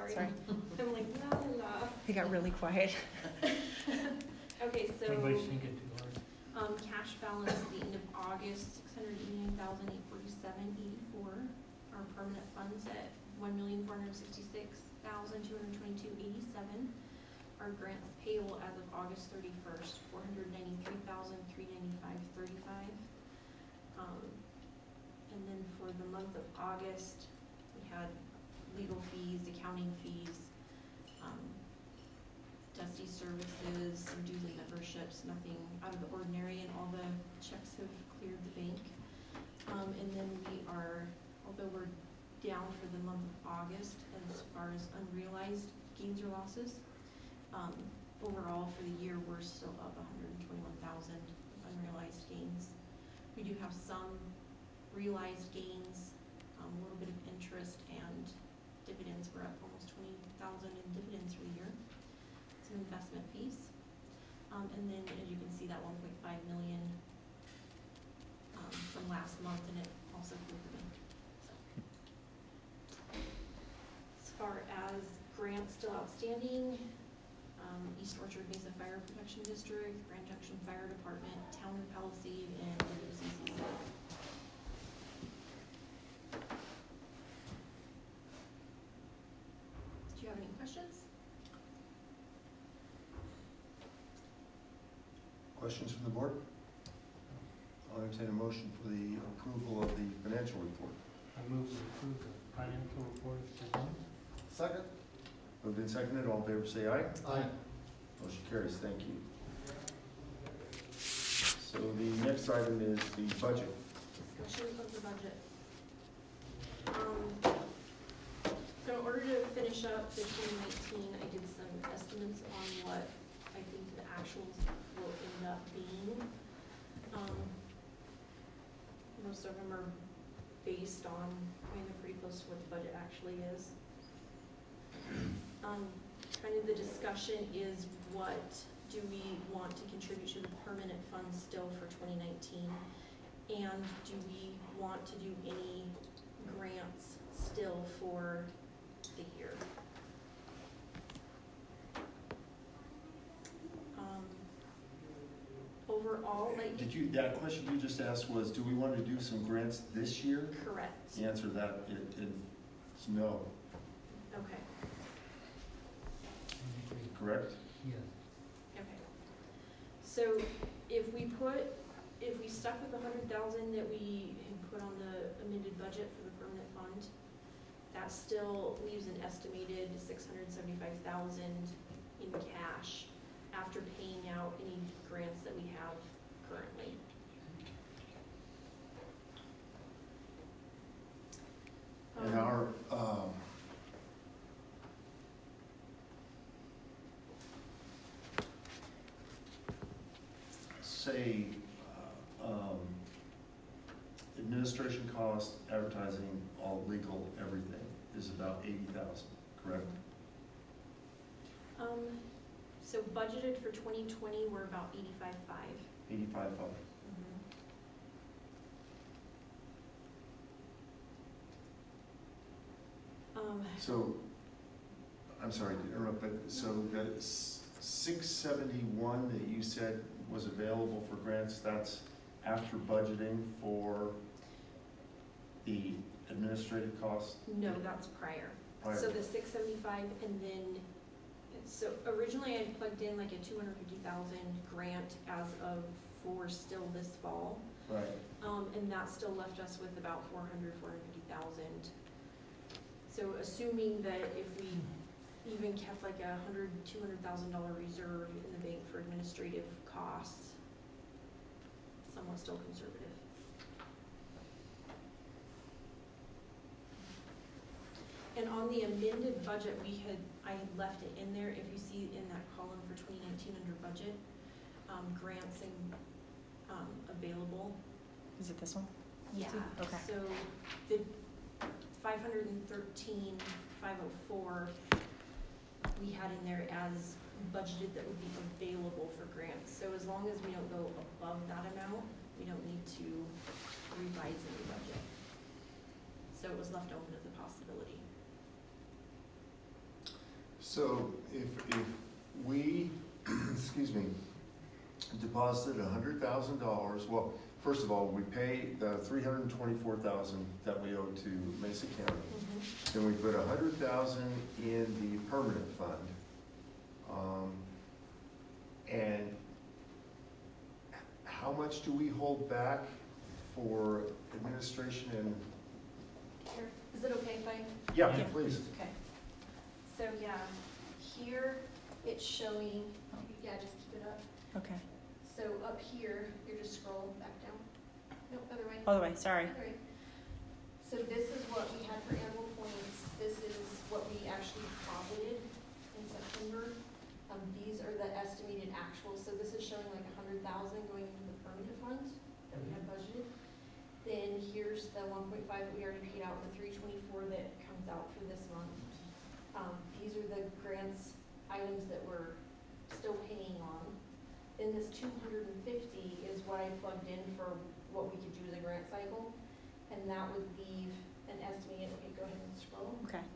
Sorry. I'm like, la la la. They got really quiet. Okay, so, Everybody's thinking too hard. cash balance at the end of August, $689,847.84. Our permanent funds at $1,466,222.87. Our grants payable as of August 31st, $493,395.35. And then for the month of August, we had legal fees, accounting fees, Dusty services, some dues and memberships, nothing out of the ordinary, and all the checks have cleared the bank. And then we are, although we're down for the month of August as far as unrealized gains or losses, overall for the year we're still up 121,000 unrealized gains. We do have some realized gains, a little bit of interest, and dividends. We're up almost 20,000 in dividends for the year. Some investment fees, and then as you can see that 1.5 million from last month, and it also cleared the bank. So, as far as grants still outstanding, East Orchard Mesa Fire Protection District, Grand Junction Fire Department, Town of Palisade, and WCCC. Do you have any questions? Questions from the board? I'll entertain a motion for the approval of the financial report. I move to approve the financial report as presented. Second? Moved and seconded, all in favor say aye. Aye. Motion carries, thank you. So the next item is the budget. Discussion of the budget. So in order to finish up the 2019, I did some estimates on what I think the actuals will end up being. Most of them are based on, they're pretty close to what the budget actually is. Kind of the discussion is, what do we want to contribute to the permanent fund still for 2019? And do we want to do any grants still for the year? Overall, like... That question you just asked was, do we want to do some grants this year? Correct. The answer to that is no. Okay. Correct? Yes. Okay. So if we stuck with the 100,000 that we had put on the amended budget for the permanent fund, that still leaves an estimated 675,000 in cash after paying out any grants that we have currently. And our say administration cost, advertising, all legal, everything is about 80,000, correct? So budgeted for 2020, we're about 85.5. 85,500. So, I'm sorry to interrupt, but so the 671 that you said was available for grants, that's after budgeting for the administrative costs? No, that's prior. Prior. So the 675, and then, so originally I plugged in like a 250,000 grant as of for still this fall. Right. And that still left us with about 450,000. So assuming that if we even kept like $200,000 reserve in the bank for administrative costs, somewhat still conservative. And on the amended budget, I had left it in there. If you see in that column for 2019 under budget, grants and available. Is it this one? Yeah. Okay. So the 513,504 we had in there as budgeted that would be available for grants. So as long as we don't go above that amount, we don't need to revise any budget. So it was left open as a possibility. So if we, excuse me, deposited $100,000, well, first of all, we pay the $324,000 that we owe to Mesa County. Then we put $100,000 in the permanent fund. And how much do we hold back for administration and? Here, is it okay if I? Yeah, Yeah. please. Okay. So, yeah, here it's showing, yeah, just keep it up. Okay. So up here, you're just scroll back down. No, other way. All the way, sorry. Other way. So this is what we had for animal points. This is what we actually profited in September. These are the estimated actuals. So this is showing like 100,000 going into the permanent fund that we had budgeted. Then here's the 1.5 that we already paid out, the 324 that comes out for this month. These are the grants items that we're still paying on. Then this 250 is what I plugged in for what we could do as a grant cycle. And that would leave an estimated, okay, go ahead and scroll, Okay.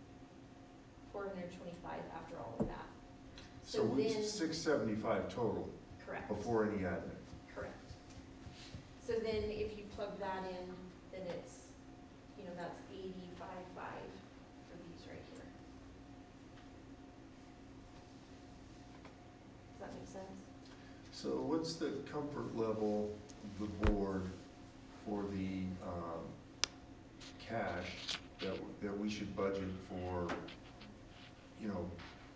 425 after all of that. So then, it's 675 total correct, before any admin. correct. So then if you plug that in, then it's, you know, that's 85.5 for these right here. Does that make sense? So what's the comfort level of the board for the cash that we should budget for, you know,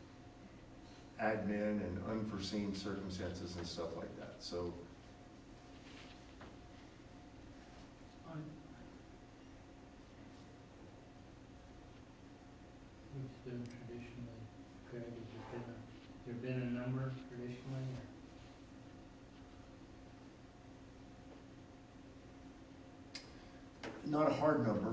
admin and unforeseen circumstances and stuff like that? So What's been traditionally, Craig, has there been a number traditionally, or? not a hard number.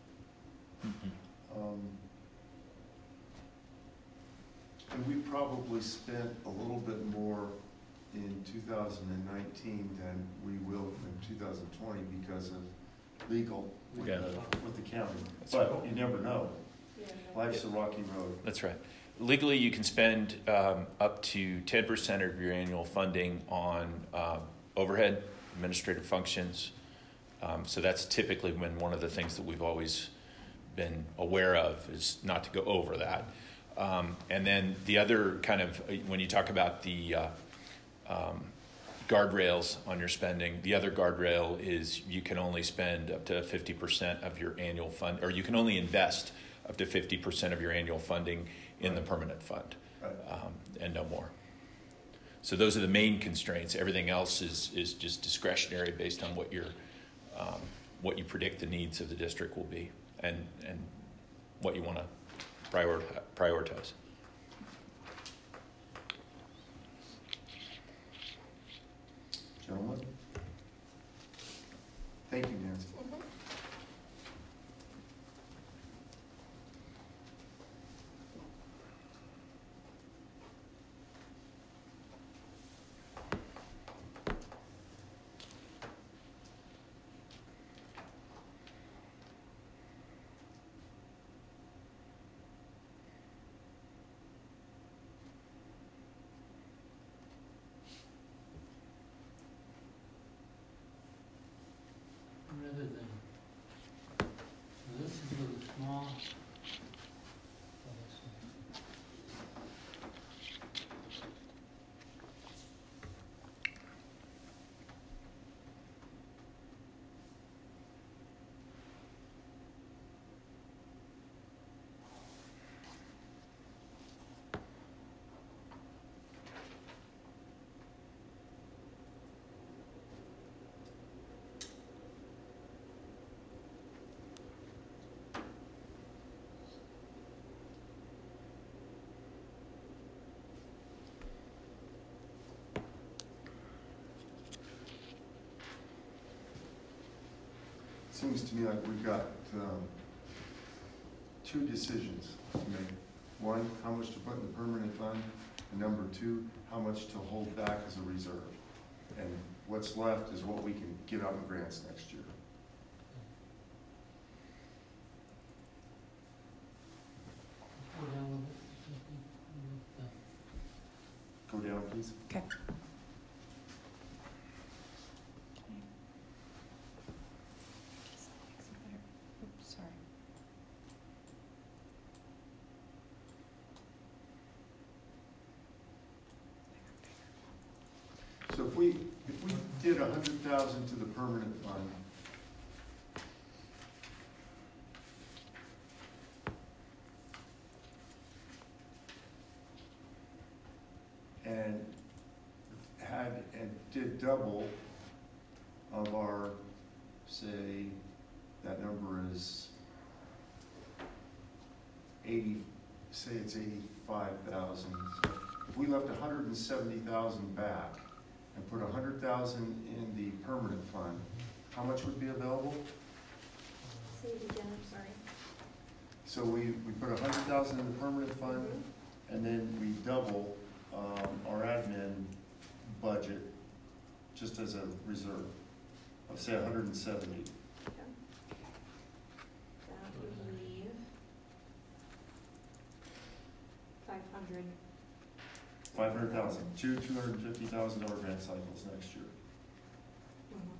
And we probably spent a little bit more in 2019 than we will in 2020 because of legal with, Yeah. with the county. That's But right. you never know. Yeah. Life's a rocky road. That's right. Legally, you can spend up to 10% of your annual funding on overhead, administrative functions. So that's typically when one of the things that we've always been aware of is not to go over that. And then the other kind of, when you talk about the guardrails on your spending, the other guardrail is you can only spend up to 50% of your annual fund, or you can only invest up to 50% of your annual funding in the permanent fund, Right. and no more. So those are the main constraints. Everything else is just discretionary based on what you predict the needs of the district will be, and what you want to prioritize. Gentlemen? Thank you, Nancy. Rather than, so this is a little small. Oh, this one. Seems to me like we've got two decisions to make. One, how much to put in the permanent fund, and number two, how much to hold back as a reserve. And what's left is what we can give out in grants next year. Go down a little bit. please. Okay. Oops, sorry. So if we did 100,000 to the permanent fund, and did double of our, say, that number is 80, say it's 85,000. So if we left 170,000 back and put 100,000 in the permanent fund, how much would be available? Say it again, I'm sorry. So we put 100,000 in the permanent fund, and then we double our admin budget just as a reserve of, say, 170. Okay. That would leave 500. 500,000, two $250,000 grant cycles next year. Mhm.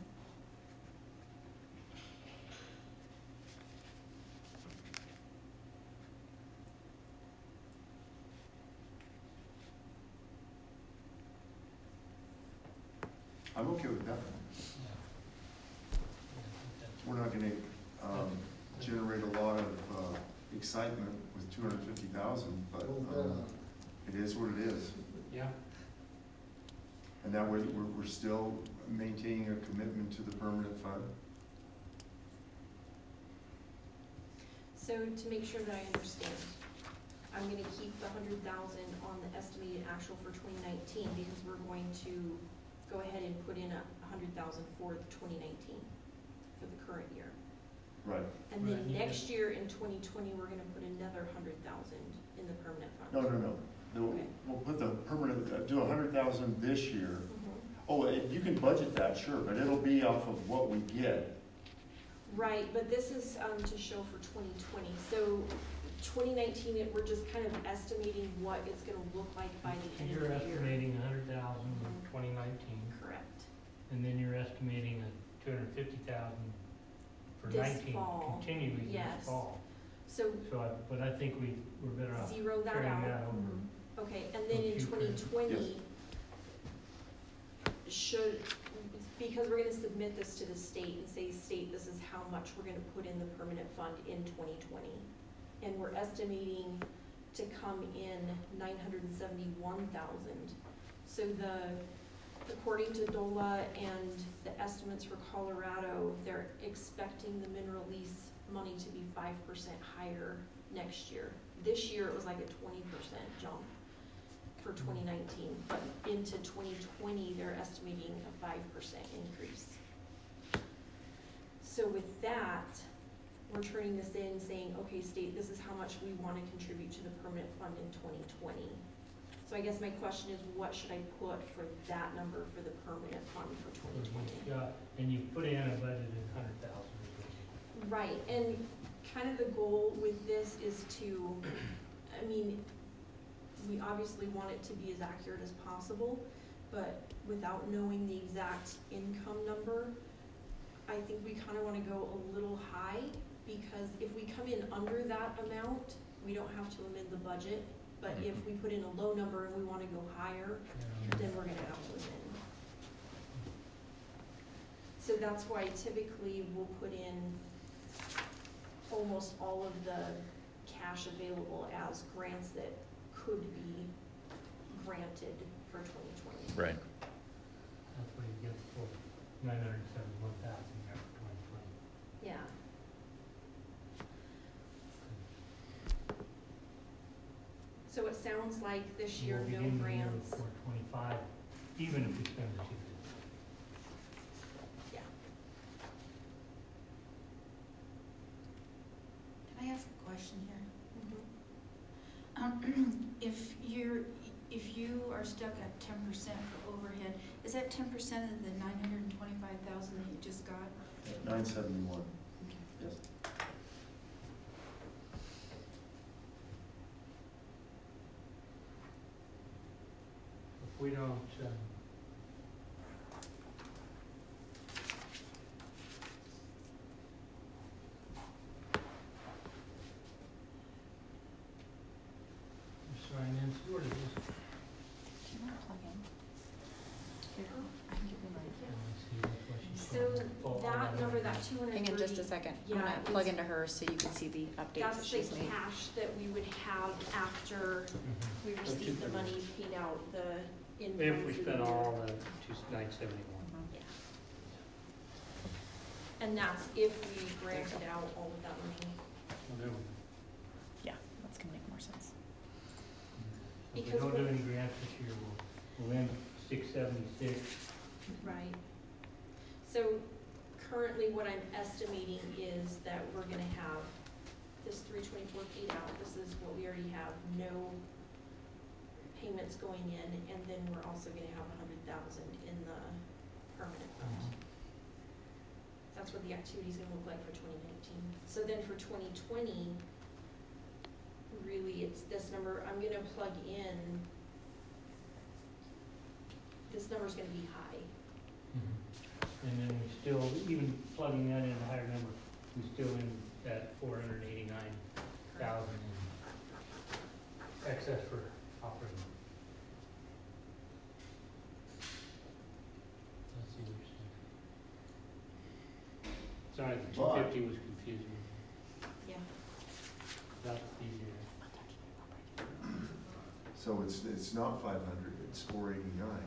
I'm okay with that. We're not gonna generate a lot of excitement with 250,000, but it is what it is. Yeah. And that way, we're still maintaining a commitment to the permanent fund. So to make sure that I understand, I'm gonna keep the 100,000 on the estimated actual for 2019 because we're going to go ahead and put in 100,000 for the 2019, for the current year. Right. And then Right, you next year in 2020, we're gonna put another 100,000 in the permanent fund. No. Okay. We'll put the permanent, do 100,000 this year. Mhm. Oh, you can budget that, sure, but it'll be off of what we get. Right, but this is to show for 2020. So 2019, we're just kind of estimating what it's gonna look like by the end of You're the year. estimating 100,000 in 2019, Correct. and then you're estimating a 250,000 for This 19, fall, continuing yes. this fall. So But I think we're better off zero that carrying out. that over. Mhm. Okay, and then in Future. 2020, because we're gonna submit this to the state and say, state, this is how much we're gonna put in the permanent fund in 2020. And we're estimating to come in 971,000. So according to DOLA and the estimates for Colorado, they're expecting the mineral lease money to be 5% higher next year. This year, it was like a 20% jump for 2019, but into 2020, they're estimating a 5% increase. So with that, we're turning this in saying, okay, state, this is how much we want to contribute to the permanent fund in 2020. So I guess my question is, what should I put for that number for the permanent fund for 2020? Yeah, and you put in a budget of 100,000. Right, and kind of the goal with this is to, I mean, we obviously want it to be as accurate as possible, but without knowing the exact income number, I think we kind of want to go a little high, because if we come in under that amount, we don't have to amend the budget, but if we put in a low number and we want to go higher, then we're gonna have to amend. So that's why typically we'll put in almost all of the cash available as grants that could be granted for 2020. Right. That's where you get the full 971,000 there for 2020. Yeah. So it sounds like this year, We'll no begin the year grants. with 425, even if we spend the 250. Yeah. Can I ask a question here? Mhm. If you are stuck at 10% for overhead, is that 10% of the 925,000 that you just got? 971, yes. We don't, sign in, what is this? Can I plug in? Here, I can give you mine. Let's see what she's So showing. Oh, that oh, number, that 230. Hang on just a second. I'm Yeah, gonna plug it's- into her so you can see the updates that That's she's the made. cash that we would have after Mhm. we receive the money, paid out the income. If we for spent the year. all the 971. Mhm. Yeah. And that's if we granted out all of that money. Well, there we go. Yeah, that's gonna make more sense. If we Because don't do what- any grants this year, we'll end 676. Right. So currently what I'm estimating is that we're gonna have this 324 paid out. This is what we already have, no payments going in, and then we're also gonna have 100,000 in the permanent fund. That's what the activity's gonna look like for 2019. So then for 2020, really it's this number, I'm gonna plug in, this number's gonna be high. And then we still, even plugging that in a higher number, we still in at 489,000 in excess for operating. Let's see what you're saying. Sorry, the 250 was confusing. Yeah. That's easier. So it's not 500, it's 489.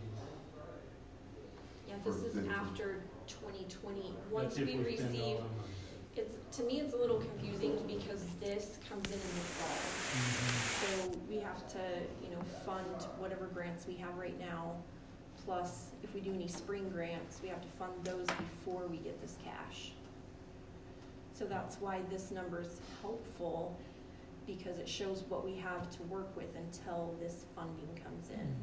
Yeah, this For is the- after 2020, once That's if we spend all receive, the money. it's, to me, it's a little confusing because this comes in the fall. So we have to, fund whatever grants we have right now, plus if we do any spring grants, we have to fund those before we get this cash. So that's why this number's helpful, because it shows what we have to work with until this funding comes in.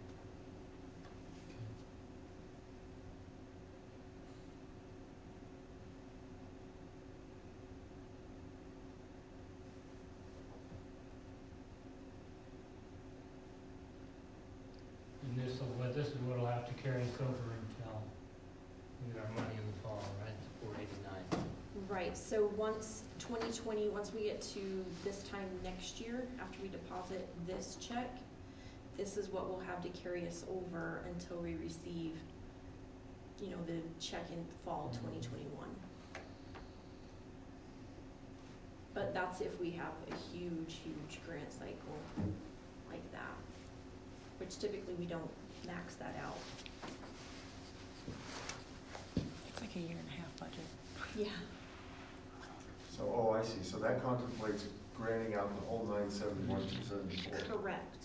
And this is what'll have to carry us over until we get our money in the fall, right? It's 489. Right, so once 2020, once we get to this time next year, after we deposit this check, this is what we'll have to carry us over until we receive, the check in fall 2021. But that's if we have a huge, huge grant cycle like that, which typically we don't max that out. It's like a year and a half budget. Yeah. So, oh, I see, so that contemplates granting out the whole 971, 274. Correct.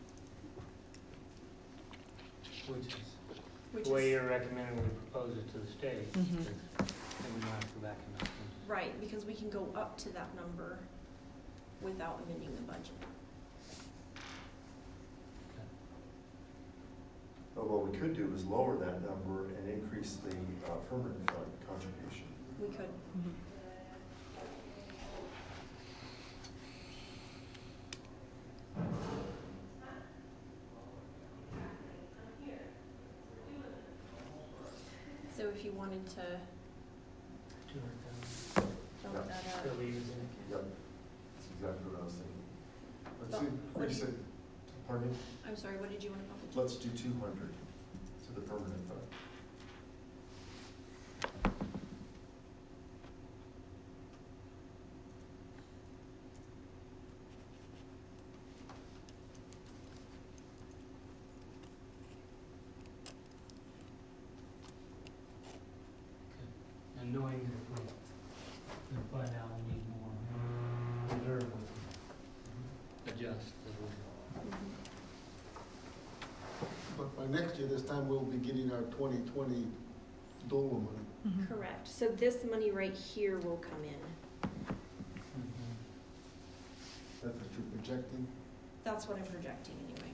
Which is the way you're recommending we propose it to the state. Mhm. Then we don't have to go back and make changes. Right, because we can go up to that number without amending the budget. But what we could do is lower that number and increase the permanent fund contribution. We could. Mhm. So if you wanted to 200,000. bump that up. Still leaves it. Yep, that's exactly what I was thinking. Let's But see, what we do you- said, pardon me? I'm sorry, what did you want to bump it to? Let's do 200 to the permanent fund. And knowing that if we can find out we need more reserve, we can adjust a little. Mhm. But by next year, this time we'll be getting our 2020 DOLA money. Mhm. Correct. So this money right here will come in. That's what you're projecting. That's what I'm projecting anyway.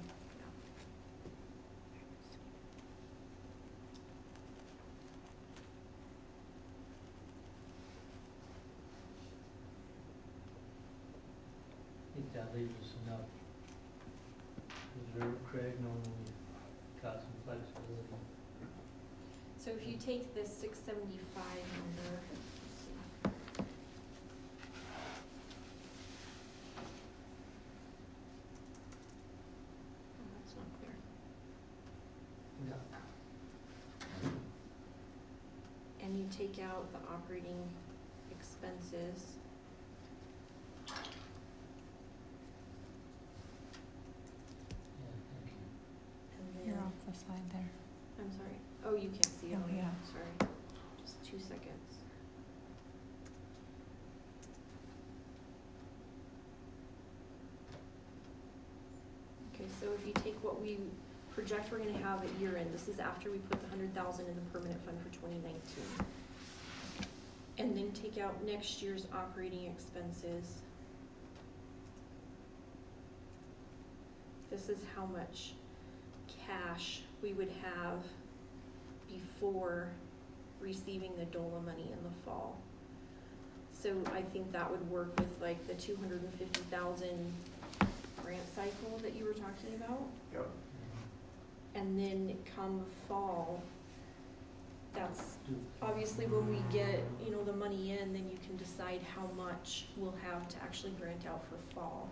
I think that leaves us enough reserve, Craig, knowing we got some flexibility. So if you take the 675 number, let's see. Oh, that's not clear. Yeah. And you take out the operating expenses. Yeah, thank you. And then, You're off the slide there. I'm sorry. Oh, you can't see it. Oh, yeah. Sorry. Just 2 seconds. Okay, so if you take what we project we're gonna have at year end, this is after we put the 100,000 in the permanent fund for 2019. And then take out next year's operating expenses. This is how much cash we would have before receiving the DOLA money in the fall. So I think that would work with like the 250,000 grant cycle that you were talking about. Yep. And then come fall, that's obviously when we get, you know, the money in, then you can decide how much we'll have to actually grant out for fall.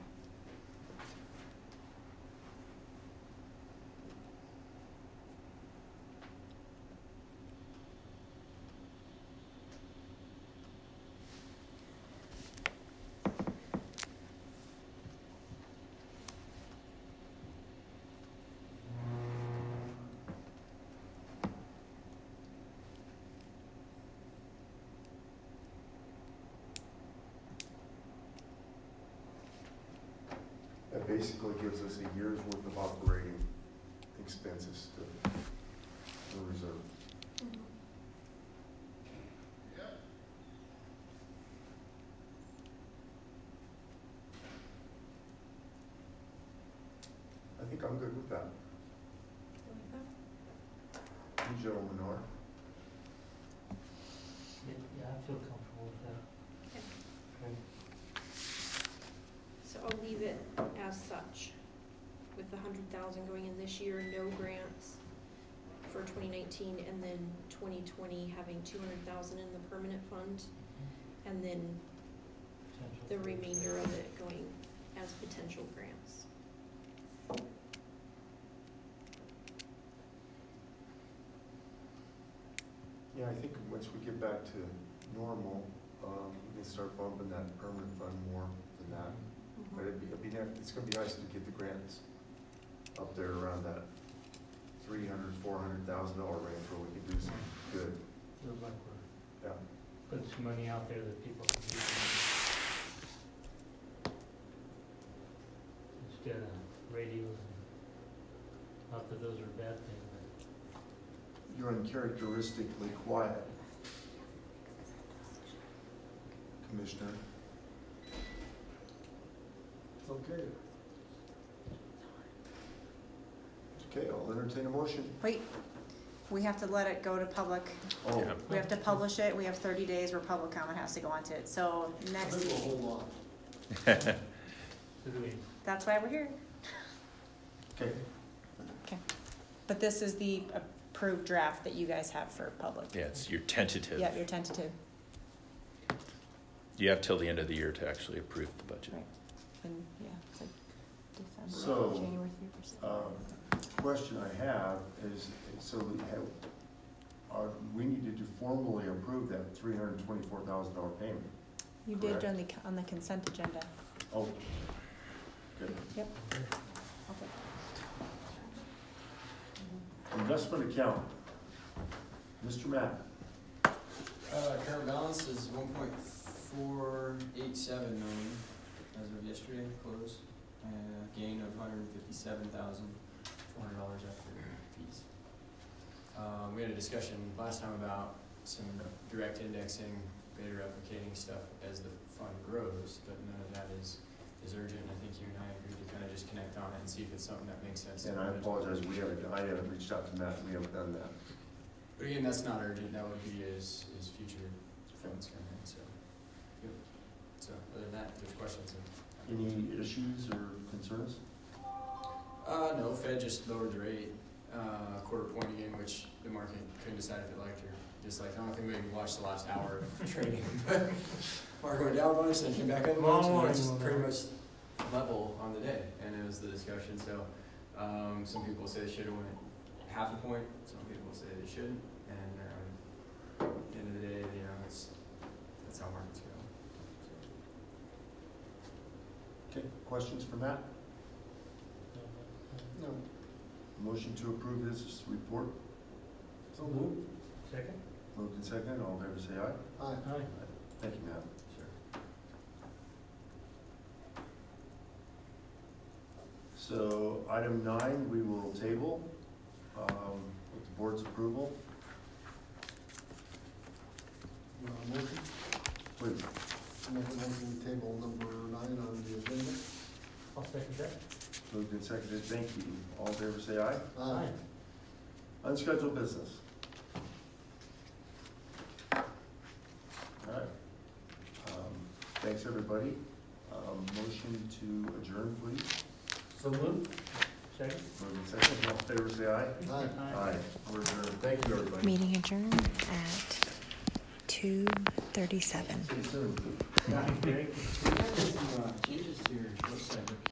That basically gives us a year's worth of operating expenses to the reserve. I think I'm good with that. You gentlemen are. Yeah, I feel comfortable with that. Okay. Okay. So I'll leave it as such, with the 100,000 going in this year, no grants for 2019, and then 2020 having 200,000 in the permanent fund, and then Potential the for- remainder of it going as potential grants. Yeah, I think once we get back to normal, we can start bumping that permanent fund more than that. But it's gonna be nice to get the grants up there around that $300,000, $400,000 range where we can do some good. Feels like we're Yeah. putting some money out there that people can use. Instead of radios, and not that those are a bad thing, but You're uncharacteristically quiet, Commissioner. It's okay. Okay, I'll entertain a motion. Wait, we have to let it go to public. Oh, Yeah. We have to publish it. We have 30 days where public comment has to go onto it. So I next, think we'll hold on. so do we, that's why we're here. okay. Okay. But this is the approved draft that you guys have for public. Yeah, it's your tentative. Yeah, your tentative. You have till the end of the year to actually approve the budget. Right. And yeah, it's like December, So, January 3%. Question I have is, so we needed to formally approve that $324,000 payment. You did correct. on the consent agenda. Oh, good. Yep. Investment account. Mr. Matt. Current balance is 1.487 million as of yesterday, close. Gain of $157,400 after fees. We had a discussion last time about some direct indexing, beta replicating stuff as the fund grows, but none of that is urgent. I think you and I agreed to kind of just connect on it and see if it's something that makes sense. And I apologize, I haven't reached out to Matt, we haven't done that. But again, that's not urgent. That would be as future funds come in. So, yep. So other than that, if there's questions. Any issues or concerns? No, Fed just lowered the rate quarter point again, which the market couldn't decide if it liked or disliked. I don't think we even watched the last hour of trading, but market went down a bunch, then came back up a bunch, and it's pretty much level on the day, and it was the discussion. So some people say they should have went half a point, some people say they shouldn't, and at the end of the day, you know, that's how markets go. Okay, questions for Matt? No. Motion to approve his report. So moved. Second? Moved and seconded, all in favor say aye. Aye. Aye. Thank you, Matt. Sure. So item 9, we will table with the board's approval. Motion, Please. make a motion to table number 9 on the agenda. I'll second that. Moved and seconded, thank you. All in favor say aye. Aye. Unscheduled business. All right. Thanks, everybody. Motion to adjourn, please. So moved. Second? Moved and seconded, all in favor say aye. Aye. Aye. We're adjourned. Thank you, everybody. Meeting adjourned at 2:37. See you soon. Gary? Changes to your website.